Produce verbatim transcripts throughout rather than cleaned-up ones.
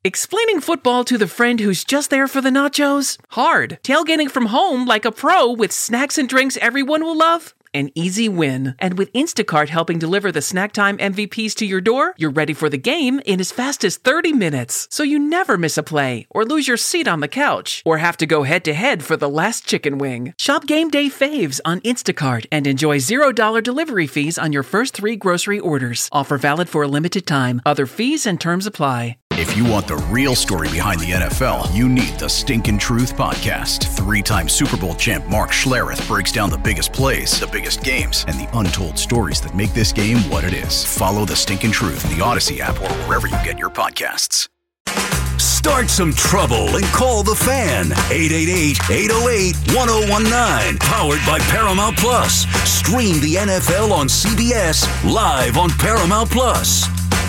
Explaining football to the friend who's just there for the nachos? Hard. Tailgating from home like a pro with snacks and drinks everyone will love? An easy win. And with Instacart helping deliver the snack time M V Ps to your door, you're ready for the game in as fast as thirty minutes. So you never miss a play, or lose your seat on the couch, or have to go head-to-head for the last chicken wing. Shop Game Day Faves on Instacart and enjoy zero dollars delivery fees on your first three grocery orders. Offer valid for a limited time. Other fees and terms apply. If you want the real story behind the N F L, you need the Stinkin' Truth Podcast. Three-time Super Bowl champ Mark Schlereth breaks down the biggest plays, the biggest games, and the untold stories that make this game what it is. Follow the Stinkin' Truth in the Odyssey app or wherever you get your podcasts. Start some trouble and call the Fan. eight eight eight, eight oh eight, one oh one nine. Powered by Paramount Plus. Stream the N F L on C B S, live on Paramount Plus.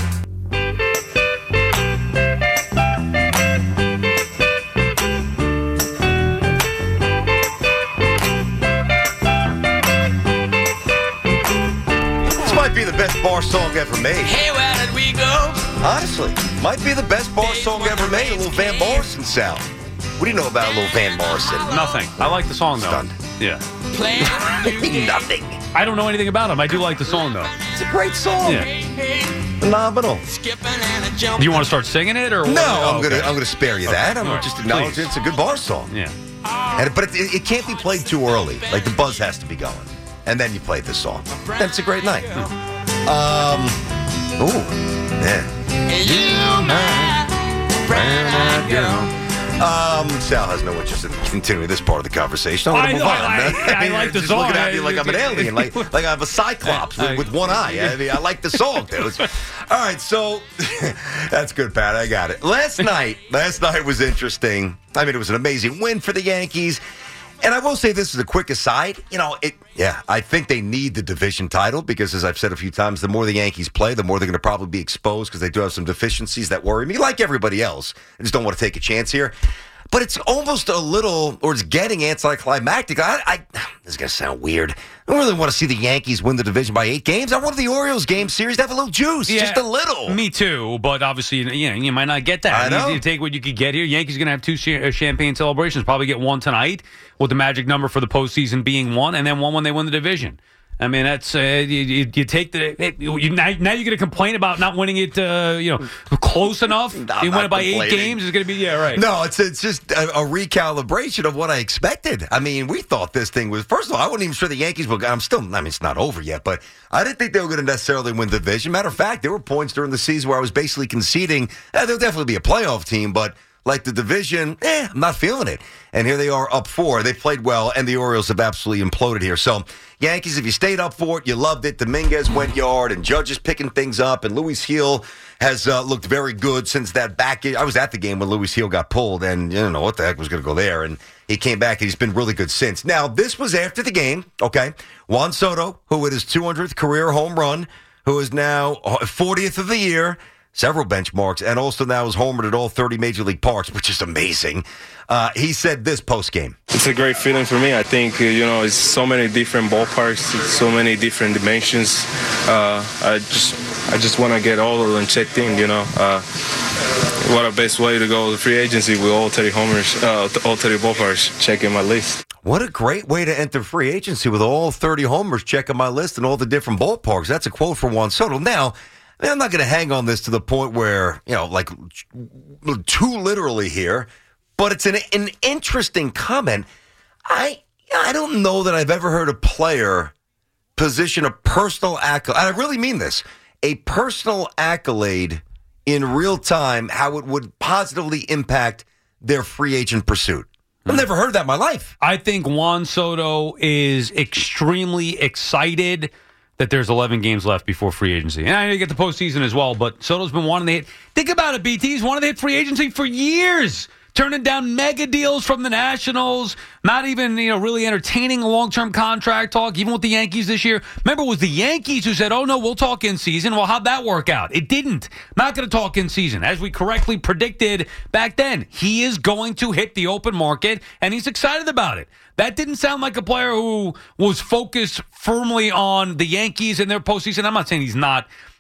Might be the best bar song ever made. Hey, where did we go? Honestly, might be the best bar song ever made. A little Van Morrison sound. What do you know about a little Van Morrison? Nothing. I like the song, though. Stunned. Yeah. Nothing. I don't know anything about him. I do like the song, though. It's a great song. Yeah. Phenomenal. Do you want to start singing it, or No, oh, I'm okay. gonna I'm gonna spare you that. I'm All right. just acknowledging it's a good bar song. Yeah. And, but it, it can't be played too early. Like the buzz has to be going, and then you play this song. And it's a great night. Um. Ooh. Yeah. You, my brown-eyed girl. Um, Sal has no interest in continuing this part of the conversation. I want I to move know, on. I like- I mean, like the just song. looking at me I- like I'm an alien, like like I have a cyclops with, with one eye. I mean, I like the song, dude. All right, so that's good, Pat. I got it. Last night, last night was interesting. I mean, it was an amazing win for the Yankees. And I will say this as a quick aside. You know, it. Yeah, I think they need the division title because, as I've said a few times, the more the Yankees play, the more they're going to probably be exposed because they do have some deficiencies that worry me, like everybody else. I just don't want to take a chance here. But it's almost a little, or it's getting anticlimactic. I, I, this is going to sound weird. I don't really want to see the Yankees win the division by eight games. I want the Orioles game series to have a little juice, Yeah, just a little. Me too, but obviously, you know, you might not get that. I know. You, you take what you could get here. Yankees going to have two ch- champagne celebrations. Probably get one tonight with the magic number for the postseason being one, and then one when they win the division. I mean, that's uh, you, you, you take the it, you, now. Now you're going to complain about not winning it. Uh, you know, close enough. I'm you win not it by eight complaining. games. It's going to be yeah, right. No, it's it's just a, a recalibration of what I expected. I mean, we thought this thing was, first of all, I wasn't even sure the Yankees were, I'm still, I mean, it's not over yet, but I didn't think they were going to necessarily win the division. Matter of fact, there were points during the season where I was basically conceding, eh, there'll definitely be a playoff team, but like the division, eh, I'm not feeling it. And here they are up four. They played well, and the Orioles have absolutely imploded here. So, Yankees, if you stayed up for it, you loved it. Dominguez went yard, and Judge is picking things up, and Luis Heel has uh, looked very good since that back. I was at the game when Luis Heel got pulled, and you don't know what the heck was going to go there. And he came back, and he's been really good since. Now, this was after the game, okay? Juan Soto, who hit his two hundredth career home run, who is now fortieth of the year, several benchmarks, and also now is homered at all thirty Major League Parks, which is amazing. Uh, he said this post-game. It's a great feeling for me. I think, uh, you know, it's so many different ballparks, so many different dimensions. Uh, I just I just want to get all of them checked in, you know. Uh, what a best way to go to free agency with all thirty homers, uh, all thirty ballparks checking my list. What a great way to enter free agency with all thirty homers checking my list and all the different ballparks. That's a quote from Juan Soto. Now, I mean, I'm not going to hang on this to the point where, you know, like too literally here, but it's an, an interesting comment. I I don't know that I've ever heard a player position a personal accolade, and I really mean this, a personal accolade in real time, how it would positively impact their free agent pursuit. I've never heard that in my life. I think Juan Soto is extremely excited that there's eleven games left before free agency. And I know you get the postseason as well, but Soto's been wanting to hit. Think about it, B T. He's wanted to hit free agency for years. Turning down mega deals from the Nationals, not even, you know, really entertaining a long-term contract talk, even with the Yankees this year. Remember, it was the Yankees who said, oh, no, we'll talk in season. Well, how'd that work out? It didn't. Not going to talk in season. As we correctly predicted back then, he is going to hit the open market, and he's excited about it. That didn't sound like a player who was focused firmly on the Yankees and their postseason. I'm not saying he's not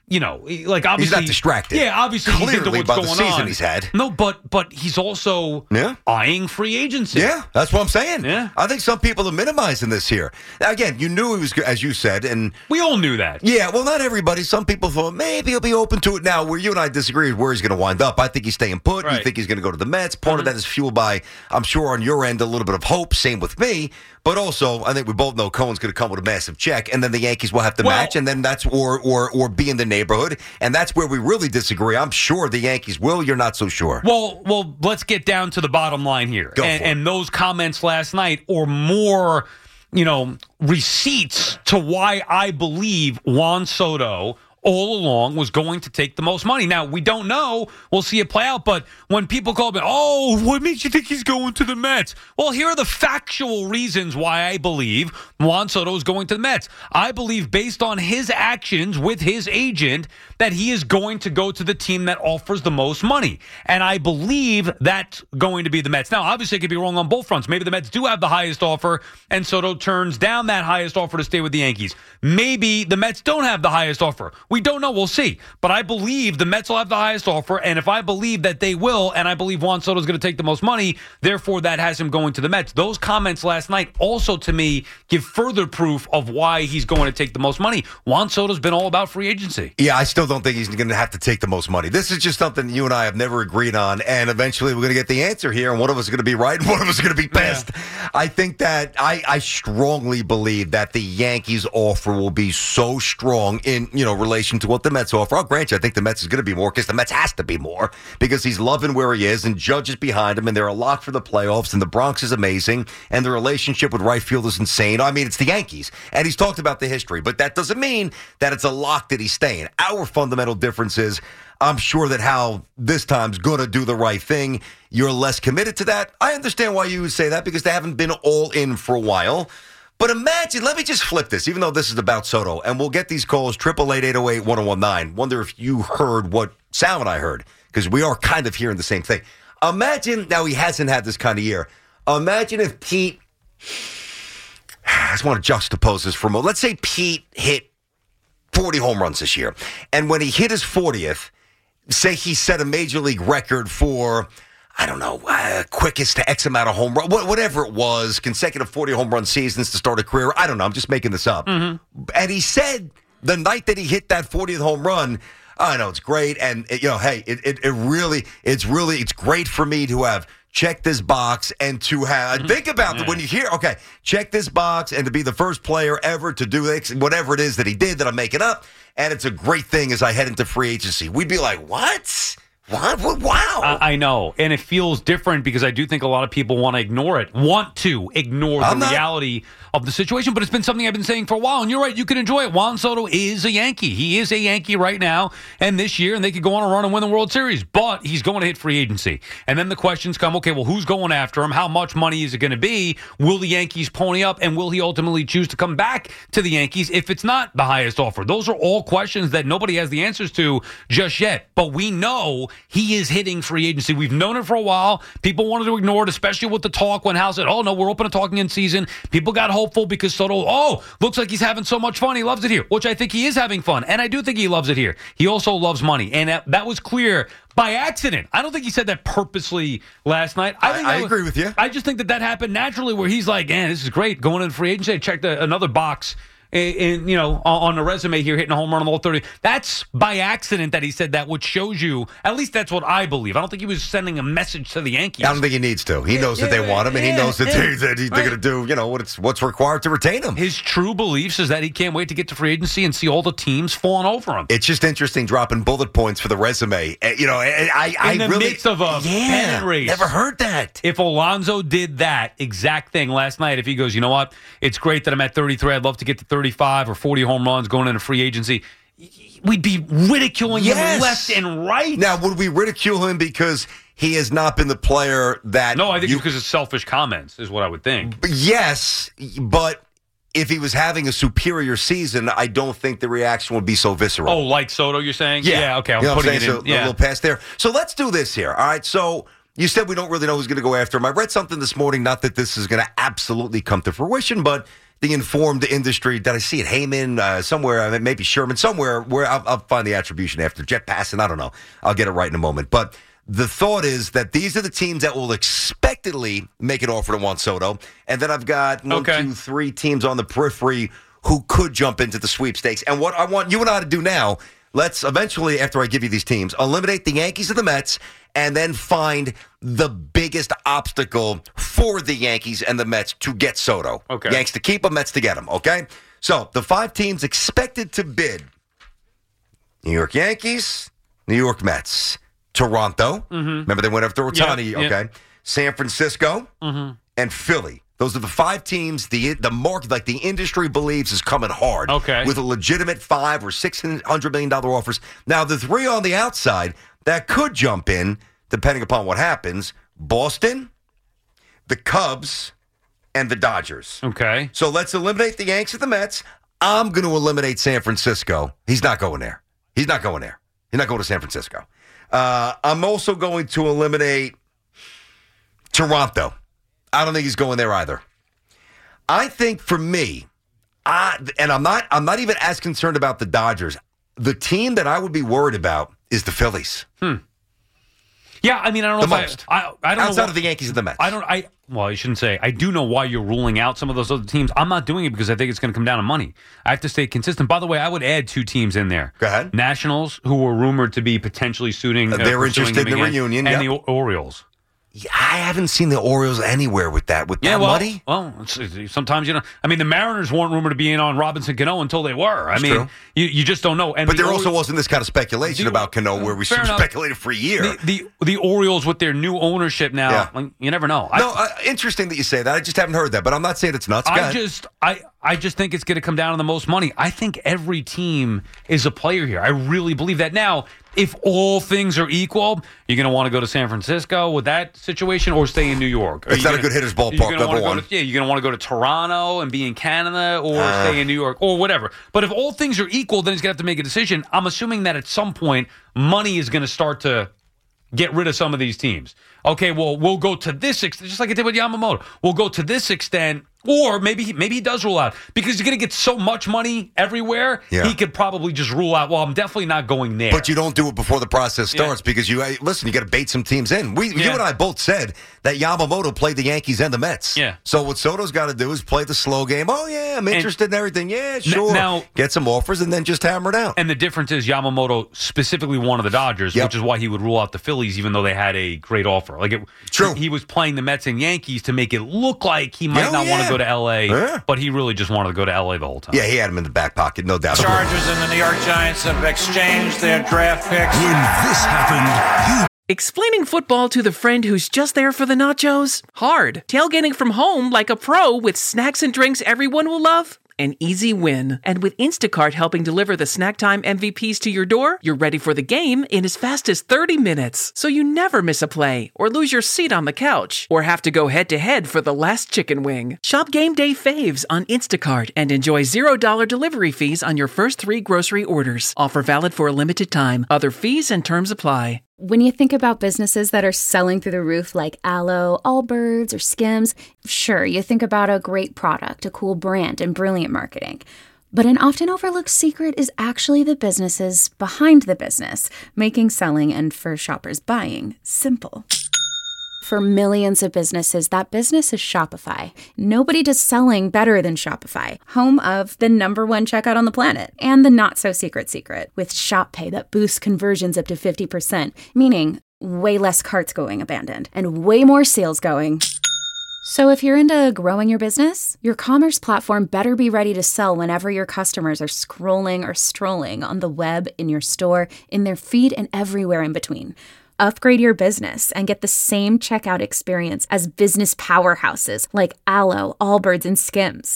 you know, like obviously he's not distracted. Yeah, obviously Clearly he's into what's by going the season on. he's had. No, but but he's also yeah. eyeing free agency. Yeah, that's what I'm saying. Yeah. I think some people are minimizing this here. Now, again, you knew he was, as you said, and we all knew that. Yeah, well, not everybody. Some people thought maybe he'll be open to it now. Where you and I disagree with where he's going to wind up. I think he's staying put. Right. You think he's going to go to the Mets. Part mm-hmm. of that is fueled by, I'm sure, on your end, a little bit of hope. Same with me. But also, I think we both know Cohen's going to come with a massive check, and then the Yankees will have to well, match, and then that's or or or be in the neighborhood, and that's where we really disagree. I'm sure the Yankees will. You're not so sure. Well, well, let's get down to the bottom line here, Go and, for it. and those comments last night, or more, you know, receipts to why I believe Juan Soto all along was going to take the most money. Now, we don't know. We'll see it play out. But when people call me, oh, what makes you think he's going to the Mets? Well, here are the factual reasons why I believe Juan Soto is going to the Mets. I believe based on his actions with his agent that he is going to go to the team that offers the most money. And I believe that's going to be the Mets. Now, obviously, I could be wrong on both fronts. Maybe the Mets do have the highest offer, and Soto turns down that highest offer to stay with the Yankees. Maybe the Mets don't have the highest offer. We don't know. We'll see. But I believe the Mets will have the highest offer, and if I believe that they will, and I believe Juan Soto is going to take the most money, therefore that has him going to the Mets. Those comments last night also, to me, give further proof of why he's going to take the most money. Juan Soto's been all about free agency. Yeah, I still don't think he's going to have to take the most money. This is just something you and I have never agreed on, and eventually we're going to get the answer here, and one of us is going to be right, and one of us is going to be pissed. Yeah. I think that I, I strongly believe that the Yankees offer will be so strong in, you know, relation to what the Mets offer. I'll grant you, I think the Mets is going to be more because the Mets has to be more because he's loving where he is, and Judge is behind him, and they're a lock for the playoffs, and the Bronx is amazing, and the relationship with right field is insane. I mean, it's the Yankees, and he's talked about the history, but that doesn't mean that it's a lock that he's staying. Our fundamental difference is I'm sure that Hal this time's going to do the right thing. You're less committed to that. I understand why you would say that because they haven't been all in for a while. But imagine, let me just flip this, even though this is about Soto, and we'll get these calls, eight eight eight, eight oh eight, one oh one nine. Wonder if you heard what Sal and I heard, because we are kind of hearing the same thing. Imagine, now he hasn't had this kind of year. Imagine if Pete, I just want to juxtapose this for a moment. Let's say Pete hit forty home runs this year. And when he hit his fortieth, say he set a major league record for, I don't know, uh, quickest to X amount of home run, whatever it was, consecutive forty home run seasons to start a career. I don't know. I'm just making this up. Mm-hmm. And he said the night that he hit that fortieth home run, I know it's great. And, it, you know, hey, it, it, it really, it's really, it's great for me to have check this box and to have, mm-hmm. think about yeah. it when you hear, okay, check this box and to be the first player ever to do this, whatever it is that he did that I'm making up. And it's a great thing as I head into free agency. We'd be like, what? What? what? Wow. I, I know. And it feels different because I do think a lot of people want to ignore it, want to ignore the I'm not- reality of the situation. But it's been something I've been saying for a while. And you're right. You can enjoy it. Juan Soto is a Yankee. He is a Yankee right now and this year. And they could go on a run and win the World Series. But he's going to hit free agency. And then the questions come, okay, well, who's going after him? How much money is it going to be? Will the Yankees pony up? And will he ultimately choose to come back to the Yankees if it's not the highest offer? Those are all questions that nobody has the answers to just yet. But we know he is hitting free agency. We've known it for a while. People wanted to ignore it, especially with the talk when Hal said, oh, no, we're open to talking in season. People got hopeful because Soto, oh, looks like he's having so much fun. He loves it here, which I think he is having fun. And I do think he loves it here. He also loves money. And that, that was clear by accident. I don't think he said that purposely last night. I, think I, I was, agree with you. I just think that that happened naturally where he's like, man, this is great. Going into free agency, I checked a, another box In, in, you know, on the resume here, hitting a home run on all thirty. That's by accident that he said that, which shows you, at least that's what I believe. I don't think he was sending a message to the Yankees. I don't think he needs to. He Yeah, knows that yeah, they want him, and yeah, he knows that, yeah. they, that he, they're going to do, you know, what's what's required to retain him. His true beliefs is that he can't wait to get to free agency and see all the teams falling over him. It's just interesting dropping bullet points for the resume. Uh, You know, I, I, I In the really midst of a yeah, pennant race. Never heard that. If Alonso did that exact thing last night, if he goes, you know what, it's great that I'm at thirty-three, I'd love to get to thirty-five or forty home runs going into free agency, we'd be ridiculing Yes. him left and right. Now, would we ridicule him because he has not been the player that? No, I think you, it's because of selfish comments is what I would think. Yes, but if he was having a superior season, I don't think the reaction would be so visceral. Oh, like Soto, you're saying? Yeah, okay, I'm you know what putting I'm it saying? in. So yeah. a little past there. So let's do this here. All right, so you said we don't really know who's going to go after him. I read something this morning, not that this is going to absolutely come to fruition, but the informed industry. Did I see it? Heyman, uh, somewhere, maybe Sherman, somewhere where I'll, I'll find the attribution after. Jet Passon, I don't know. I'll get it right in a moment. But the thought is that these are the teams that will expectedly make an offer to Juan Soto. And then I've got one, Okay. two, three teams on the periphery who could jump into the sweepstakes. And what I want you and I to do now, let's eventually, after I give you these teams, eliminate the Yankees and the Mets and then find the biggest obstacle for the Yankees and the Mets to get Soto. Okay. Yanks to keep him, Mets to get him, okay? So the five teams expected to bid: New York Yankees, New York Mets, Toronto. Mm-hmm. Remember they went after Ohtani, Yeah, yeah. okay? San Francisco Mm-hmm. and Philly. Those are the five teams the the market, like the industry believes, is coming hard. Okay. With a legitimate five or six hundred million dollar offers. Now the three on the outside that could jump in, depending upon what happens: Boston, the Cubs, and the Dodgers. Okay. So let's eliminate the Yanks and the Mets. I'm going to eliminate San Francisco. He's not going there. He's not going there. He's not going to San Francisco. Uh, I'm also going to eliminate Toronto. I don't think he's going there either. I think for me, I, and I'm not I'm not even as concerned about the Dodgers. The team that I would be worried about is the Phillies. Yeah, I mean, I don't know The if most. I, I, I don't Outside know what, of the Yankees and the Mets. I don't. I well, I shouldn't say. I do know why you're ruling out some of those other teams. I'm not doing it because I think it's going to come down to money. I have to stay consistent. By the way, I would add two teams in there. Go ahead. Nationals, who were rumored to be potentially suiting. Uh, Uh, they're pursuing interested him in the again, reunion, and yep. the O- Orioles. Yeah, I haven't seen the Orioles anywhere with that. With Yeah, that well, money? well, it's, it's, sometimes you know. I mean, the Mariners weren't rumored to be in on Robinson Cano until they were. I That's mean, true. you, you just don't know. And But the there also Ori- wasn't this kind of speculation The- about Cano where we Fair enough. speculated for a year. the, the the Orioles with their new ownership now. Yeah. Like, you never know. no, I, uh, interesting that you say that. I just haven't heard that, but I'm not saying it's nuts. Go I ahead. just I I just think it's going to come down to the most money. I think every team is a player here. I really believe that. Now, if all things are equal, you're going to want to go to San Francisco with that situation, or stay in New York. Are It's you not a gonna- good hitter's you're ballpark, gonna number wanna go one. to- yeah, you're going to want to go to Toronto and be in Canada, or Uh. stay in New York, or whatever. But if all things are equal, then he's going to have to make a decision. I'm assuming that at some point, money is going to start to get rid of some of these teams. Okay, well, we'll go to this extent, just like it did with Yamamoto. We'll go to this extent, or maybe he, maybe he does rule out because he's going to get so much money everywhere. Yeah. He could probably just rule out. Well, I'm definitely not going there. But you don't do it before the process Yeah. starts because you hey, listen. You got to bait some teams in. We, you Yeah. and I both said that Yamamoto played the Yankees and the Mets. Yeah. So what Soto's got to do is play the slow game. Oh yeah, I'm interested in everything. Yeah, sure. now- get some offers and then just hammer it out. And the difference is Yamamoto specifically wanted the Dodgers, Yep. which is why he would rule out the Phillies, even though they had a great offer. Like it, True. he was playing the Mets and Yankees to make it look like he might Oh, not want yeah. to go to L A, Yeah. but he really just wanted to go to L A the whole time. Yeah, he had him in the back pocket, no doubt. Chargers and the New York Giants have exchanged their draft picks. When this happened, you Explaining football to the friend who's just there for the nachos? Hard. Tailgating from home like a pro with snacks and drinks everyone will love? An easy win. And with Instacart helping deliver the snack time M V Ps to your door, you're ready for the game in as fast as thirty minutes. So you never miss a play or lose your seat on the couch or have to go head to head for the last chicken wing. Shop game day faves on Instacart and enjoy zero dollars delivery fees on your first three grocery orders. Offer valid for a limited time. Other fees and terms apply. When you think about businesses that are selling through the roof like Aloe, Allbirds, or Skims, sure, you think about a great product, a cool brand, and brilliant marketing. But an often overlooked secret is actually the businesses behind the business, making selling and for shoppers buying simple. For millions of businesses, that business is Shopify. Nobody does selling better than Shopify, home of the number one checkout on the planet and the not-so-secret secret with Shop Pay that boosts conversions up to fifty percent, meaning way less carts going abandoned and way more sales going. So if you're into growing your business, your commerce platform better be ready to sell whenever your customers are scrolling or strolling on the web, in your store, in their feed, and everywhere in between. Upgrade your business and get the same checkout experience as business powerhouses like Aloe, Allbirds, and Skims.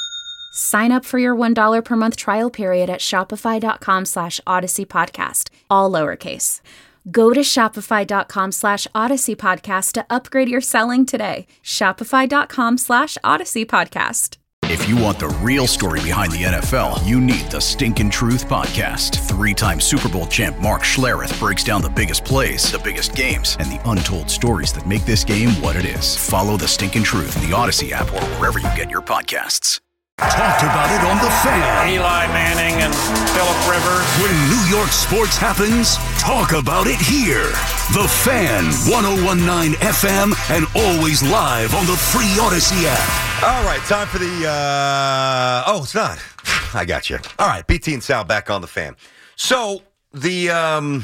Sign up for your one dollar per month trial period at shopify.com slash Odyssey Podcast, all lowercase. Go to shopify.com slash Odyssey Podcast to upgrade your selling today. Shopify.com slash Odyssey Podcast. If you want the real story behind the N F L, you need the Stinkin' Truth Podcast. Three-time Super Bowl champ Mark Schlereth breaks down the biggest plays, the biggest games, and the untold stories that make this game what it is. Follow the Stinkin' Truth in the Odyssey app or wherever you get your podcasts. Talked about it on The Fan. Eli Manning and Phillip Rivers. When New York sports happens, talk about it here. The Fan, one oh one point nine F M, and always live on the free Odyssey app. All right, time for the, uh, oh, it's not. I got you. All right, B T and Sal back on The Fan. So, the, um,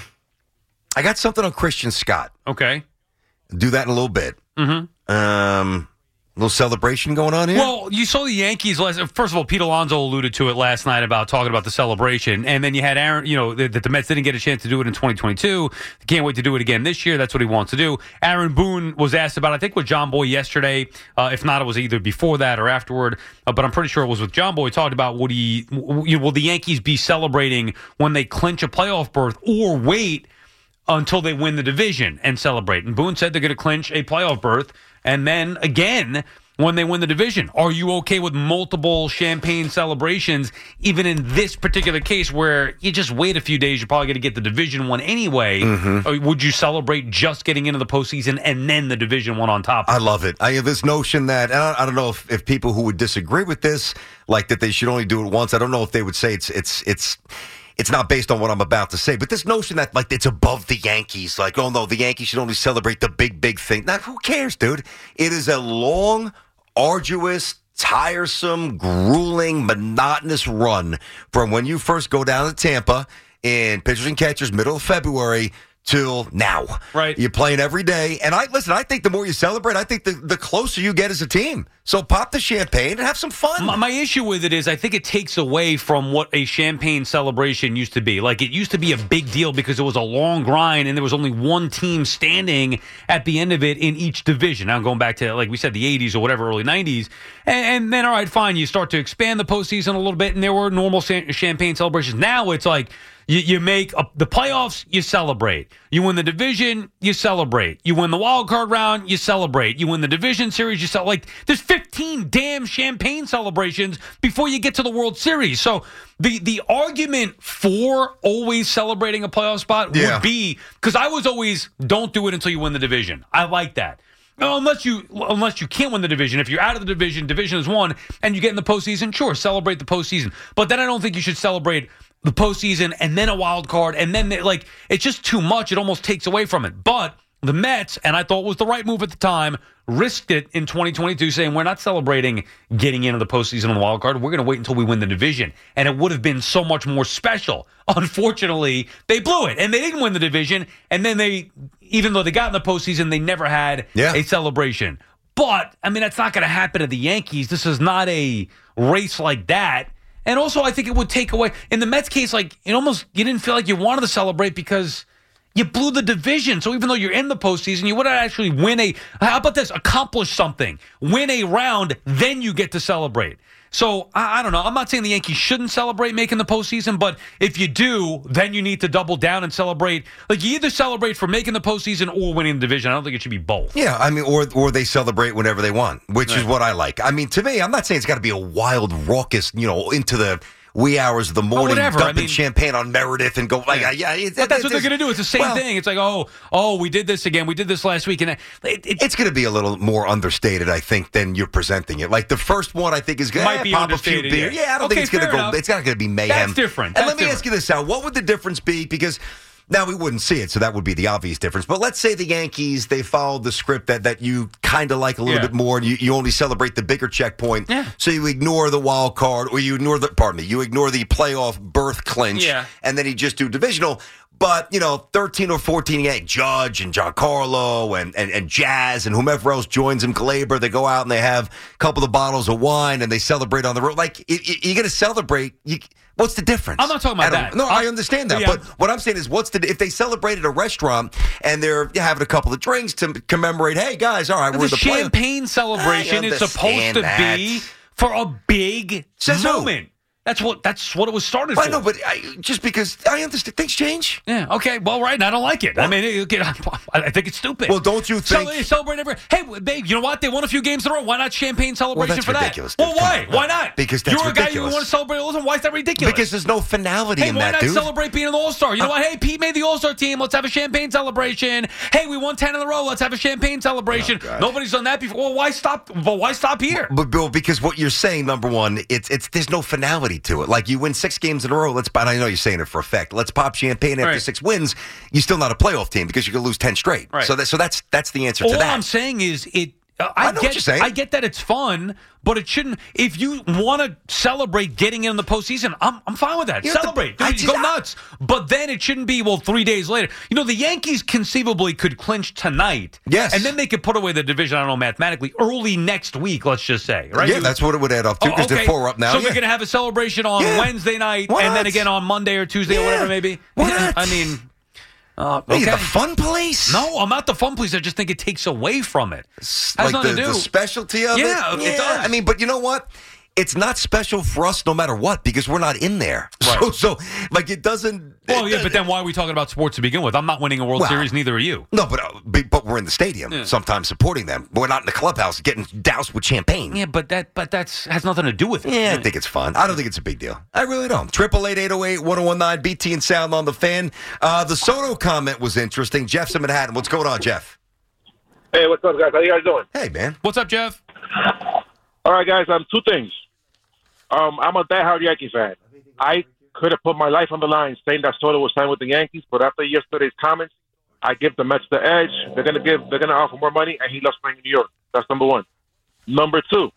I got something on Christian Scott. Okay. Do that in a little bit. Mm-hmm. Um... A little celebration going on here? Well, you saw the Yankees last. First of all, Pete Alonso alluded to it last night about talking about the celebration, and then you had Aaron. You know that the Mets didn't get a chance to do it in twenty twenty-two. They can't wait to do it again this year. That's what he wants to do. Aaron Boone was asked about, I think, with John Boy yesterday. Uh, if not, it was either before that or afterward. Uh, but I'm pretty sure it was with John Boy. He talked about would he, you know, will the Yankees be celebrating when they clinch a playoff berth, or wait until they win the division and celebrate? And Boone said they're going to clinch a playoff berth. And then, again, when they win the division, are you okay with multiple champagne celebrations, even in this particular case where you just wait a few days, you're probably going to get the division one anyway? Mm-hmm. Or would you celebrate just getting into the postseason and then the division one on top? I love it. I have this notion that, and I, I don't know if, if people who would disagree with this, like that they should only do it once, I don't know if they would say it's it's it's... It's not based on what I'm about to say, but this notion that, like, it's above the Yankees, like, oh, no, the Yankees should only celebrate the big, big thing. Now, who cares, dude? It is a long, arduous, tiresome, grueling, monotonous run from when you first go down to Tampa in pitchers and catchers, middle of February, till now. Right. You're playing every day. And I listen, I think the more you celebrate, I think the, the closer you get as a team. So pop the champagne and have some fun. My, my issue with it is I think it takes away from what a champagne celebration used to be. Like, it used to be a big deal because it was a long grind and there was only one team standing at the end of it in each division. Now, I'm going back to, like we said, the eighties or whatever, early nineties. And, and then, all right, fine, you start to expand the postseason a little bit, and there were normal champagne celebrations. Now it's like, You, you make a, the playoffs, you celebrate. You win the division, you celebrate. You win the wild card round, you celebrate. You win the division series, you celebrate. Like, there's fifteen damn champagne celebrations before you get to the World Series. So the the argument for always celebrating a playoff spot yeah. would be, because I was always, don't do it until you win the division. I like that. No, unless you unless you can't win the division. If you're out of the division, division is won, and you get in the postseason, sure, celebrate the postseason. But then I don't think you should celebrate the postseason and then a wild card, and then, they, like, it's just too much. It almost takes away from it. But the Mets, and I thought was the right move at the time, risked it in twenty twenty-two, saying we're not celebrating getting into the postseason on the wild card. We're going to wait until we win the division. And it would have been so much more special. Unfortunately, they blew it, and they didn't win the division. And then they, even though they got in the postseason, they never had yeah. a celebration. But, I mean, that's not going to happen to the Yankees. This is not a race like that. And also, I think it would take away, in the Mets case, like, it almost, you didn't feel like you wanted to celebrate because you blew the division. So even though you're in the postseason, you wouldn't actually win a, how about this, accomplish something, win a round, then you get to celebrate. So, I, I don't know. I'm not saying the Yankees shouldn't celebrate making the postseason, but if you do, then you need to double down and celebrate. Like, you either celebrate for making the postseason or winning the division. I don't think it should be both. Yeah, I mean, or or they celebrate whenever they want, which right. is what I like. I mean, to me, I'm not saying it's got to be a wild, raucous, you know, into the wee hours of the morning, whatever. dumping I mean, champagne on Meredith and go like, yeah, yeah it, but that's it, what they're going to do. It's the same well, thing. It's like, oh, oh, we did this again. We did this last week, and it, it, it's going to be a little more understated, I think, than you're presenting it. Like the first one, I think is going to eh, be pop understated. A few beer. Yeah, yeah I don't okay, think it's going to go. Enough. It's not going to be mayhem. That's different. And That's let me different. ask you this, Al. What would the difference be? Because now we wouldn't see it, so that would be the obvious difference. But let's say the Yankees, they followed the script that, that you kind of like a little yeah. bit more, and you, you only celebrate the bigger checkpoint. Yeah. So you ignore the wild card, or you ignore the, pardon me, you ignore the playoff berth clinch, yeah. and then you just do divisional. But, you know, thirteen or fourteen, yeah, Judge and Giancarlo and, and, and Jazz and whomever else joins them, Glaber, they go out and they have a couple of bottles of wine and they celebrate on the road. Like, you, you're going to celebrate. You, what's the difference? I'm not talking about that. No, I'm, I understand that. yeah. But what I'm saying is, what's the if they celebrate at a restaurant and they're having a couple of drinks to commemorate, hey, guys, all right, the we're the champagne play- celebration is supposed to that. be for a big Says moment. Who? That's what that's what it was started Well, for. I know, but I, just because I understand things change. Yeah. Okay. Well, right. And I don't like it. I mean, it, it, I think it's stupid. Well, don't you think? Celebrate, celebrate every. Hey, babe. You know what? They won a few games in a row. Why not champagne celebration Well, that's for ridiculous, that? dude. Well, why? Come on. Why not? Because that's You're a guy ridiculous. you want to celebrate all the time. Why is that ridiculous? Because there's no finality Hey, in why that, not dude. celebrate being an all-star? You know what? Hey, Pete made the all-star team. Let's have a champagne celebration. Hey, we won ten in a row. Let's have a champagne celebration. Oh, Nobody's done that before. Well, why stop? Well, why stop here? But Bill, because what you're saying, number one, it's it's there's no finality to it. Like you win six games in a row. Let's. I know you're saying it for a fact. Let's pop champagne after Right. six wins. You're still not a playoff team because you could lose ten straight. Right. So that so that's that's the answer All to that. I'm saying is it. Uh, I, I know get, what you're saying. I get that it's fun, but it shouldn't. If you want to celebrate getting in the postseason, I'm I'm fine with that. You know, Celebrate, the- I Dude, just- go nuts. But then it shouldn't be well three days later. You know, the Yankees conceivably could clinch tonight. Yes. and then they could put away the division. I don't know mathematically early next week. Let's just say, right? Yeah, You- that's what it would add up to because Oh, okay. they're four up now. So yeah. they're going to have a celebration on Yeah. Wednesday night, Why and then not? again on Monday or Tuesday or Yeah. whatever it may be. Why not? I mean. Uh, Hey, okay. the fun place? No, I'm not the fun police. I just think it takes away from it. Has like nothing the, to do. the specialty of Yeah, it. it does. I mean, but you know what? It's not special for us no matter what because we're not in there. Right. So, so like it doesn't. Well, it- yeah, but then why are we talking about sports to begin with? I'm not winning a World Well, Series, neither are you. No, but, uh, but but we're in the stadium Yeah. sometimes supporting them. But we're not in the clubhouse getting doused with champagne. Yeah, but that but that's has nothing to do with it. Yeah, I think it's fun. I don't think it's a big deal. I really don't. Triple eight eight zero eight one zero one nine B T and Sound on the Fan. Uh, the Soto comment was interesting. Jeff's in Manhattan. What's going on, Jeff? Hey, what's up, guys? How you guys doing? Hey, man. What's up, Jeff? All right, guys. Um, two things. Um, I'm a diehard Yankee fan. I could have put my life on the line saying that Soto was signed with the Yankees, but after yesterday's comments, I give the Mets the edge. They're gonna give. They're gonna offer more money, and he loves playing in New York. That's number one. Number two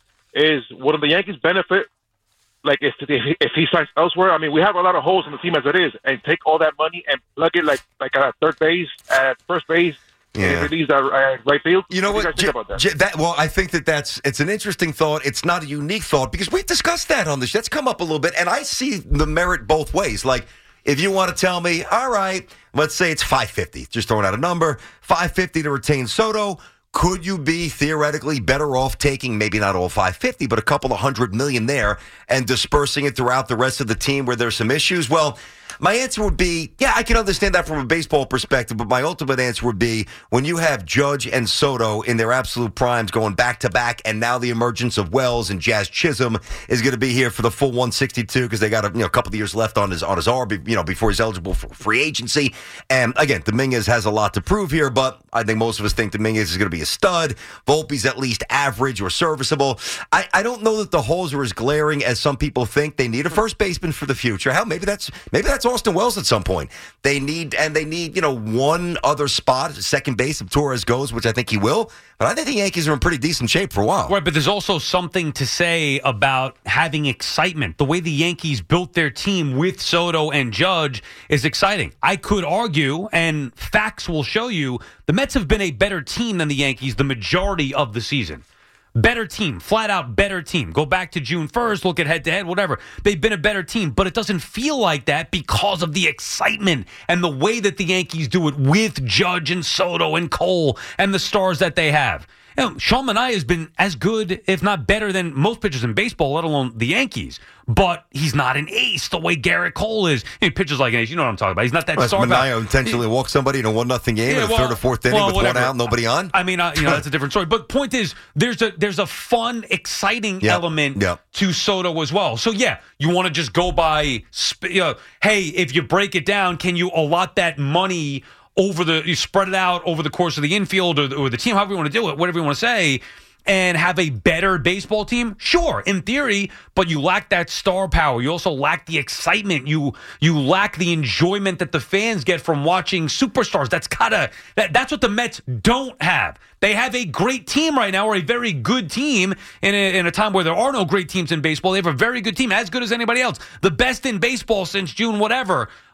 is would the Yankees benefit? Like if if, if he signs elsewhere? I mean, we have a lot of holes in the team as it is, and take all that money and plug it like like at third base, at first base. Yeah. And release that uh, right field. You know what? what? do you guys think about that? J- that? Well, I think that that's it's an interesting thought. It's not a unique thought because we've discussed that on the show. That's come up a little bit, and I see the merit both ways. Like, if you want to tell me, all right, let's say it's five fifty, just throwing out a number, five fifty to retain Soto. Could you be theoretically better off taking maybe not all five fifty, but a couple of hundred million there and dispersing it throughout the rest of the team where there's some issues? Well, my answer would be, yeah, I can understand that from a baseball perspective, but my ultimate answer would be when you have Judge and Soto in their absolute primes going back to back, and now the emergence of Wells and Jazz Chisholm is going to be here for the full one sixty-two because they got a you know, a couple of years left on his on his R, you know, before he's eligible for free agency. And again, Dominguez has a lot to prove here, but I think most of us think Dominguez is going to be a stud. Volpe's at least average or serviceable. I, I don't know that the holes are as glaring as some people think. They need a first baseman for the future. Hell, maybe that's maybe that's Austin Wells at some point. They need and they need you know one other spot, second base if Torres goes, which I think he will. But I think the Yankees are in pretty decent shape for a while. Right, but there's also something to say about having excitement. The way the Yankees built their team with Soto and Judge is exciting. I could argue, and facts will show you, the Mets have been a better team than the Yankees the majority of the season. Better team, flat out better team. Go back to June first, look at head-to-head, whatever. They've been a better team, but it doesn't feel like that because of the excitement and the way that the Yankees do it with Judge and Soto and Cole and the stars that they have. You know, Sean Manaea has been as good, if not better, than most pitchers in baseball, let alone the Yankees. But he's not an ace the way Garrett Cole is. He pitches like an ace. You know what I'm talking about. He's not that Well, star. Manaea intentionally walked somebody in a one nothing game Yeah, in the well, third or fourth inning well, with whatever. one out, nobody on. I mean, uh, you know, that's a different story. But point is, there's a there's a fun, exciting Yep. element Yep. to Soto as well. So yeah, you want to just go by, sp- you know, hey, if you break it down, can you allot that money over the, you spread it out over the course of the infield or the, or the team, however you want to do it, whatever you want to say, and have a better baseball team? Sure, in theory, but you lack that star power. You also lack the excitement. You you lack the enjoyment that the fans get from watching superstars. That's gotta that, that's what the Mets don't have. They have a great team right now, or a very good team in a, in a time where there are no great teams in baseball. They have a very good team, as good as anybody else. The best in baseball since June whatever.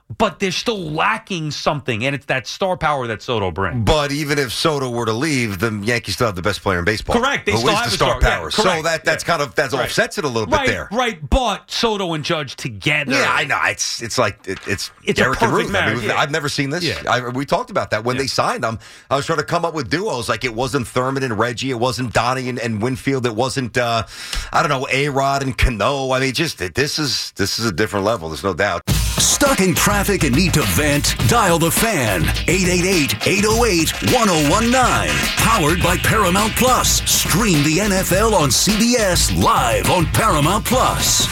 but they're still lacking something, and it's that star power that Soto brings. But even if Soto were to leave, the Yankees still have the best player in baseball. Correct. They who still is have the a star star. power. Yeah, so correct. that that's Yeah. kind of that Right. offsets it a little Right, bit there. right. But Soto and Judge together. Yeah, I know. It's it's like it, it's It's a Derek and perfect Ruth. I marriage, mean, yeah. I've never seen this. Yeah. I, we talked about that when Yeah. they signed him. I was trying to come up with duos. Like it wasn't Thurman and Reggie. It wasn't Donnie and, and Winfield. It wasn't uh, I don't know, A-Rod and Cano. I mean, just this is this is a different level. There's no doubt. Stuck in traffic and need to vent? Dial the fan. eight eight eight, eight oh eight, one oh one nine. Powered by Paramount Plus. Stream the N F L on C B S live on Paramount Plus.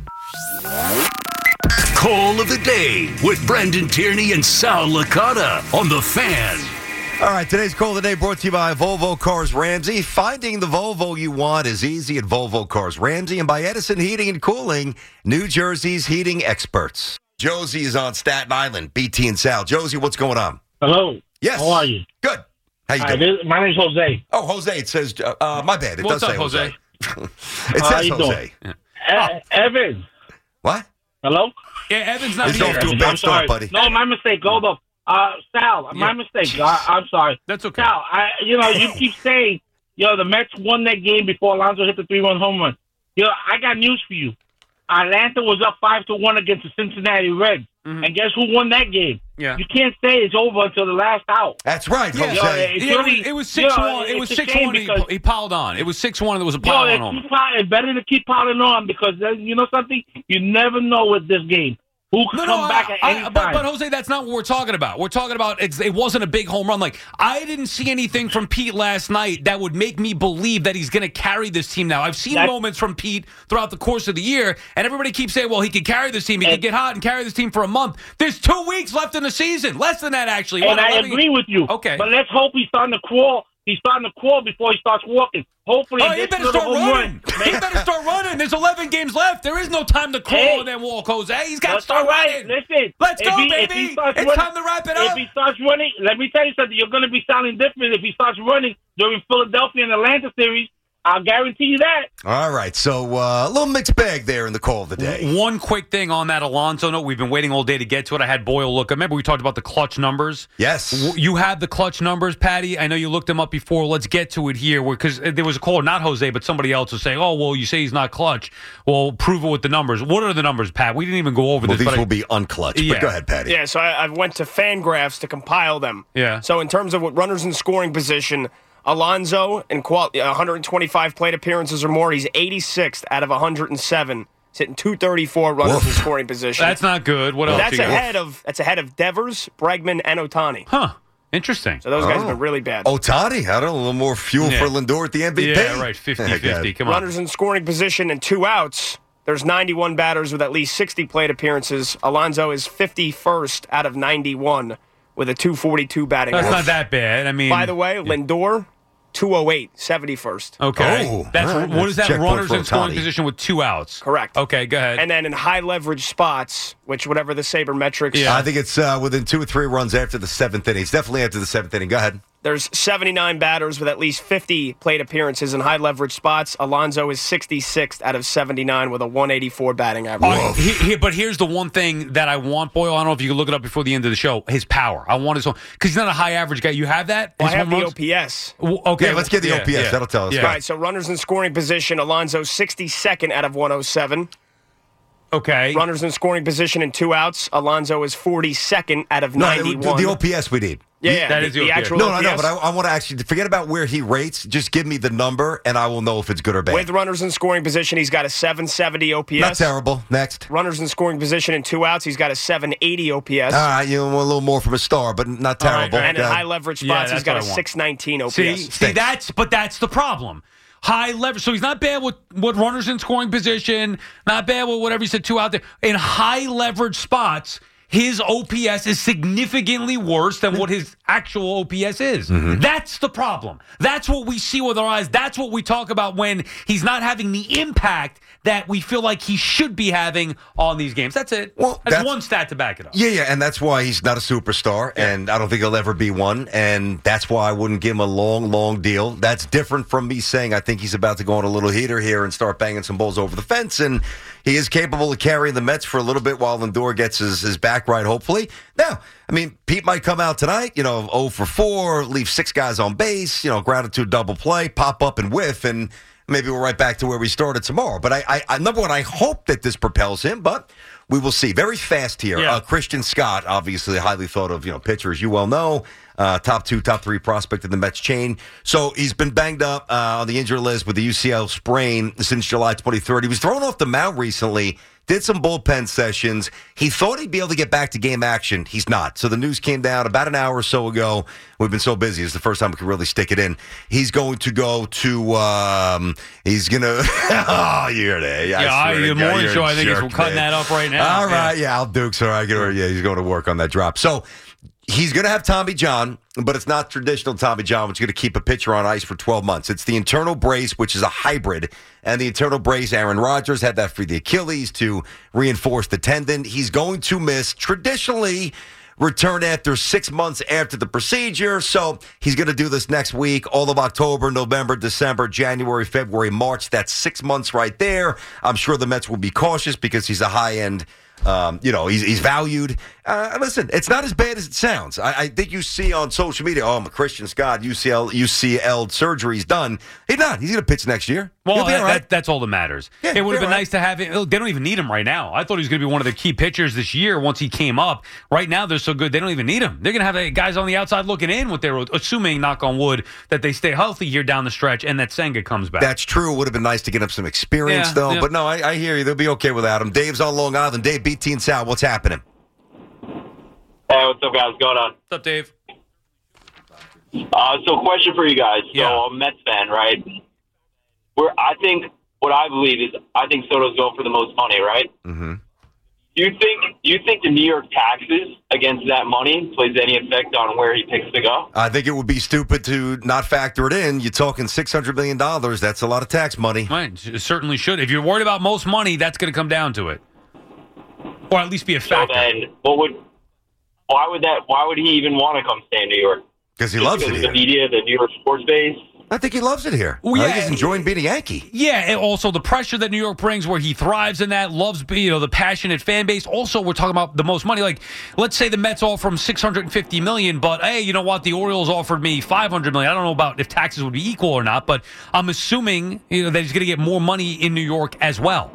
Call of the day with Brendan Tierney and Sal Licata on the Fan. All right, today's call of the day brought to you by Volvo Cars Ramsey. Finding the Volvo you want is easy at Volvo Cars Ramsey and by Edison Heating and Cooling, New Jersey's heating experts. Josie is on Staten Island, B T and Sal. Josie, what's going on? Hello. Yes. How are you? Good. How you Hi, doing? this, my name's Jose. Oh, Jose, it says, uh, uh, my bad. It What's does up, say Jose? Jose. it How says you Jose. doing? E- Evan. What? Hello? Yeah, Evan's not It's here. off to a I'm bad start, sorry. buddy. No, my mistake. Hold up. Uh, Sal, my Yeah. mistake. I, I'm sorry. That's okay. Sal, I, you know, you keep saying, you know, the Mets won that game before Alonso hit the three-run home run. You know, I got news for you. Atlanta was up five to one against the Cincinnati Reds, Mhm. and guess who won that game? Yeah. You can't say it's over until the last out. That's right, Yeah. Jose. You know, it's Yeah, it was, really- it was you six know, one. It was it's a six shame one. He, because- he piled on. It was six one. There was a Yo, pile they on home. keep pile- it's better to keep piling on because uh, you know something. You never know with this game who can No, come no, back I, at I, any but, time. but Jose, that's not what we're talking about. We're talking about it's, it wasn't a big home run. Like I didn't see anything from Pete last night that would make me believe that he's going to carry this team now. I've seen That's- moments from Pete throughout the course of the year, and everybody keeps saying, "Well, he could carry this team. He And- could get hot and carry this team for a month." There's two weeks left in the season, less than that actually. and What, I eleven agree with you. Okay. but let's hope he's starting to crawl. He's starting to crawl before he starts walking. Hopefully, Oh, he he gets a better little start home running. run. He better start running. There's eleven games left. There is no time to crawl Hey. and then walk, Jose. He's got to That's start all right. running. Listen, Let's if go, he- if baby. he starts It's running- time to wrap it If up. he starts running, let me tell you something. You're going to be sounding different if he starts running during Philadelphia and Atlanta series. I'll guarantee you that. All right, so uh, a little mixed bag there in the call of the day. One quick thing on that Alonso note. We've been waiting all day to get to it. I had Boyle look. Remember we talked about the clutch numbers? Yes. W- You have the clutch numbers, Patty. I know you looked them up before. Let's get to it here because there was a caller, not Jose, but somebody else was saying, oh, well, you say he's not clutch. Well, prove it with the numbers. What are the numbers, Pat? We didn't even go over Well, this. these but I- will be unclutched. Yeah. But go ahead, Patty. Yeah, so I, I went to Fangraphs to compile them. Yeah. So in terms of what runners in scoring position, Alonso in qual- one hundred twenty-five plate appearances or more, he's eighty-sixth out of one hundred seven. He's hitting two thirty-four runners Woof. in scoring position. That's not good. What else? that's you got? ahead of that's ahead of Devers, Bregman, and Otani. Huh. Interesting. So those guys Oh. have been really bad. Otani, I don't know, a little more fuel Yeah. for Lindor at the M V P. Yeah, right. fifty-fifty. Come on. Runners in scoring position and two outs. There's ninety-one batters with at least sixty plate appearances. Alonso is fifty-first out of ninety-one with a two forty-two batting That's average. not that bad. I mean, By the way, Lindor, two oh eight, seventy-first. okay. Oh, That's all right. what is that? Checkpoint Runners for in scoring Ohtani. position with two outs. Correct. Okay, go ahead. And then in high leverage spots, which whatever the Saber metrics, Yeah. I think it's uh, within two or three runs after the seventh inning. It's definitely after the seventh inning. Go ahead. there's seventy-nine batters with at least fifty plate appearances in high leverage spots. Alonso is sixty-sixth out of seventy-nine with a one eighty-four batting average. All right, he- he- but here's the one thing that I want, Boyle. I don't know if you can look it up before the end of the show. His power. I want his own because he's not a high average guy. You have that? Well, His I have home the runs? O P S. W- Okay, Yeah, let's get the yeah, O P S. yeah. That'll tell us. Yeah. All right, so runners in scoring position, Alonso sixty-second out of one oh seven. Okay. Runners in scoring position and two outs, Alonso is forty-second out of No, ninety-one. the O P S we need. yeah, yeah, That the, is the the O P S. actual No, O no, P no, S. but I, I want to actually forget about where he rates. Just give me the number, and I will know if it's good or bad. With runners in scoring position, he's got a seven seventy O P S. Not terrible. Next. Runners in scoring position and two outs, he's got a seven eighty O P S. All right, you want a little more from a star, but not All right, terrible. and in Uh, high leverage Yeah, spots, he's that's got a what I want. six nineteen O P See, S. see, Stinks. that's but that's the problem. High leverage. So he's not bad with what runners in scoring position. Not bad with whatever you said two out there. In high leverage spots, his O P S is significantly worse than what his actual O P S is. Mm-hmm. That's the problem. That's what we see with our eyes. That's what we talk about when he's not having the impact that we feel like he should be having on these games. That's it. Well, that's, that's- one stat to back it up. Yeah, yeah, and that's why he's not a superstar, and I don't think he'll ever be one, and that's why I wouldn't give him a long, long deal. That's different from me saying I think he's about to go on a little heater here and start banging some balls over the fence, and he is capable of carrying the Mets for a little bit while Lindor gets his, his bat back right, hopefully. Now, I mean, Pete might come out tonight, you know, oh for four, leave six guys on base, you know, grounded to a double play, pop up and whiff, and maybe we're right back to where we started tomorrow. But I, I, I number one, I hope that this propels him, but we will see. Very fast here. Yeah. Uh, Christian Scott, obviously a highly thought of, you know, pitcher, as you well know. Uh, top two, top three prospect in the Mets chain. So he's been banged up uh, on the injury list with the U C L sprain since July twenty-third. He was thrown off the mound recently, did some bullpen sessions. He thought he'd be able to get back to game action. He's not. So the news came down about an hour or so ago. We've been so busy. It's the first time we could really stick it in. He's going to go to, um, he's going to, oh, you're there. Yeah, I, the morning show, I think jerk, is cutting man. that up right now. All right, yeah, yeah Al Dukes, all right. Yeah, he's going to work on that drop. So, he's going to have Tommy John, but it's not traditional Tommy John, which is going to keep a pitcher on ice for twelve months. It's the internal brace, which is a hybrid. And the internal brace, Aaron Rodgers had that for the Achilles to reinforce the tendon. He's going to miss, traditionally, return after six months after the procedure. So he's going to do this next week, all of October, November, December, January, February, March. That's six months right there. I'm sure the Mets will be cautious because he's a high-end Um, you know, he's, he's valued. Uh, listen, it's not as bad as it sounds. I, I think you see on social media, oh, I'm a Christian Scott, U C L, U C L surgery's done. He's not. He's going to pitch next year. Well, that, all right. that, that's all that matters. Yeah, it would have been right. nice to have him. They don't even need him right now. I thought he was going to be one of the key pitchers this year once he came up. Right now, they're so good, they don't even need him. They're going to have guys on the outside looking in with their, assuming, knock on wood, that they stay healthy here down the stretch and that Senga comes back. That's true. It would have been nice to get him some experience, Yeah, though. yeah. But no, I, I hear you. They'll be okay without him. Dave's on Long Island. Dave, B T and Sal, what's happening? Hey, what's up, guys? What's going on? What's up, Dave? Uh, so, question for you guys. Yeah. So, I'm a Mets fan, right? Where I think what I believe is I think Soto's going for the most money, right? Mm-hmm. Do you think do you think the New York taxes against that money plays any effect on where he picks to go? I think it would be stupid to not factor it in. You're talking six hundred million dollars. That's a lot of tax money. Right, it certainly should. If you're worried about most money, that's going to come down to it. Or at least be a factor. So then, what would why would that? Why would he even want to come stay in New York? Because he Just loves it because here. of the media, the New York sports base. I think he loves it here. Well, I yeah. think he's enjoying being a Yankee. Yeah, and also the pressure that New York brings, where he thrives in that, loves, you know, the passionate fan base. Also, we're talking about the most money. Like, let's say the Mets offer him six hundred fifty million dollars, but hey, you know what? The Orioles offered me five hundred million dollars. I don't know about if taxes would be equal or not, but I'm assuming, you know, that he's going to get more money in New York as well.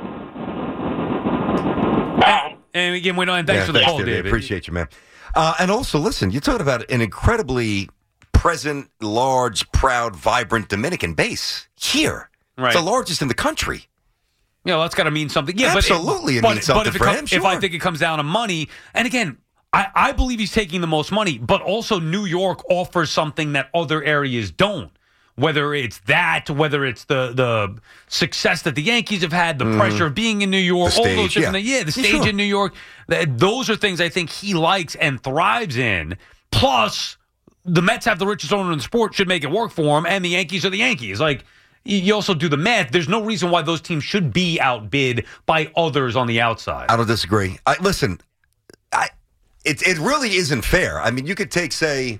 And, and again, we know, and thanks Yeah, for the thanks, call, David. David. Appreciate you, man. Uh, and also, listen, you're talking about an incredibly present, large, proud, vibrant Dominican base here. Right. It's the largest in the country. You know, that's got to mean something. Yeah, Absolutely, it but, means but, something but if it for com- him, If I sure. think it comes down to money, and again, I, I believe he's taking the most money, but also New York offers something that other areas don't. Whether it's that, whether it's the the success that the Yankees have had, the Mhm. pressure of being in New York, The all stage, those different yeah. things. Yeah, the Yeah, stage sure. in New York. That, those are things I think he likes and thrives in. Plus, the Mets have the richest owner in the sport, should make it work for him, and the Yankees are the Yankees. Like, you also do the math. There's no reason why those teams should be outbid by others on the outside. I don't disagree. I, listen, I, it, it really isn't fair. I mean, you could take, say,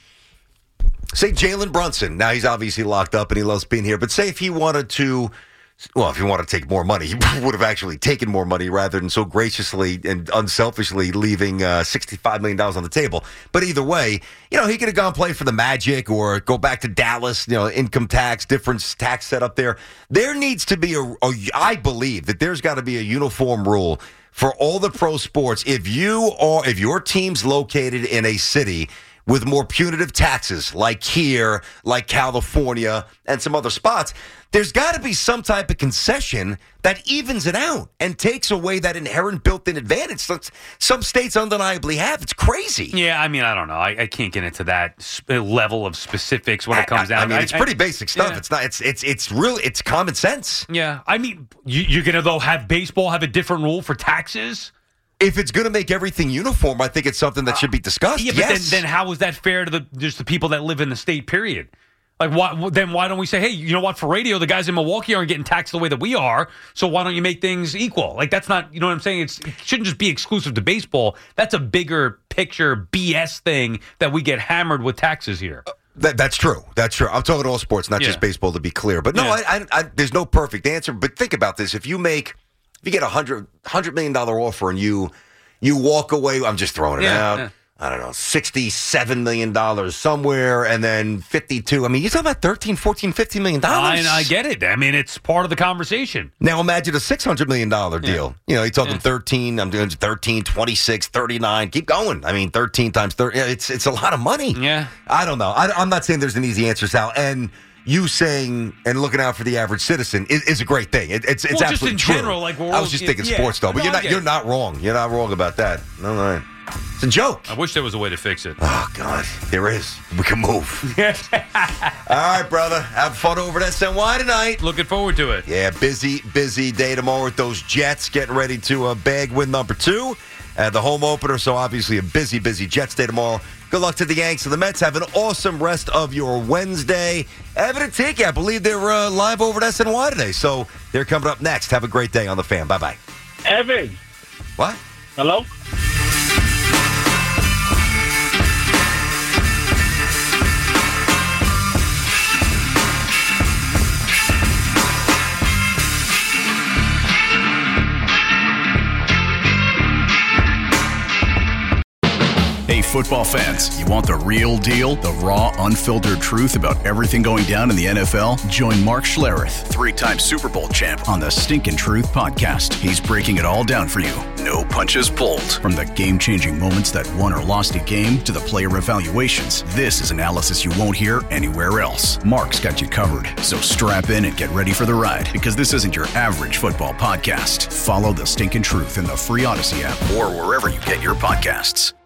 say Jalen Brunson. Now, he's obviously locked up and he loves being here. But say if he wanted to, well, if he wanted to take more money, he would have actually taken more money rather than so graciously and unselfishly leaving uh, sixty-five million dollars on the table. But either way, you know, he could have gone play for the Magic or go back to Dallas, you know, income tax, different tax setup there. There needs to be a, a I believe that there's got to be a uniform rule for all the pro sports. If you are, if your team's located in a city with more punitive taxes, like here, like California, and some other spots, there's got to be some type of concession that evens it out and takes away that inherent built-in advantage that some states undeniably have. It's crazy. Yeah, I mean, I don't know. I, I can't get into that sp- level of specifics when it comes I, down. I mean, it's I- pretty I- basic stuff. yeah. It's not. It's it's it's real. It's common sense. Yeah, I mean, you, you're gonna though have baseball have a different rule for taxes. If it's going to make everything uniform, I think it's something that should be discussed. Yeah, but yes. then, then how is that fair to the just the people that live in the state? Period. Like, why, then why don't we say, hey, you know what? For radio, the guys in Milwaukee aren't getting taxed the way that we are, so why don't you make things equal? Like, that's not, you know what I'm saying? It's, it shouldn't just be exclusive to baseball. That's a bigger picture B S thing that we get hammered with taxes here. That, that's true. That's true. I'm talking all sports, not Yeah. just baseball, to be clear. But no, Yeah. I, I, I, there's no perfect answer. But think about this: if you make, if you get a hundred hundred million dollar offer, and you You walk away. I'm just throwing it Yeah, out. yeah. I don't know, sixty-seven million dollars somewhere, and then fifty-two. I mean, you're talking about thirteen, fourteen, fifteen million dollars. I, I get it. I mean, it's part of the conversation. Now imagine a six hundred million dollars deal. You know, you're talking Yeah. thirteen, I'm doing thirteen, twenty-six, thirty-nine. Keep going. I mean, thirteen times thirty. Yeah, it's it's a lot of money. Yeah. I don't know. I, I'm not saying there's an easy answer, Sal. And you saying and looking out for the average citizen is, is a great thing. It, it's it's Well, just absolutely in true. general, like, we're I all- was just thinking yeah. sports, though. But No, you're I not get you're it. not wrong. You're not wrong about that. All right. It's a joke. I wish there was a way to fix it. Oh, God. There is. We can move. All right, brother. Have fun over at S N Y tonight. Looking forward to it. Yeah, busy, busy day tomorrow with those Jets getting ready to uh, bag win number two at the home opener. So obviously a busy, busy Jets day tomorrow. Good luck to the Yanks and the Mets. Have an awesome rest of your Wednesday. Evan and Tiki, I believe they're uh, live over at S N Y today. So they're coming up next. Have a great day on the Fan. Bye-bye. Evan. What? Hello? Hey, football fans, you want the real deal? The raw, unfiltered truth about everything going down in the N F L? Join Mark Schlereth, three-time Super Bowl champ, on the Stinkin' Truth podcast. He's breaking it all down for you. No punches pulled. From the game-changing moments that won or lost a game to the player evaluations, this is analysis you won't hear anywhere else. Mark's got you covered. So strap in and get ready for the ride, because this isn't your average football podcast. Follow the Stinkin' Truth in the free Odyssey app or wherever you get your podcasts.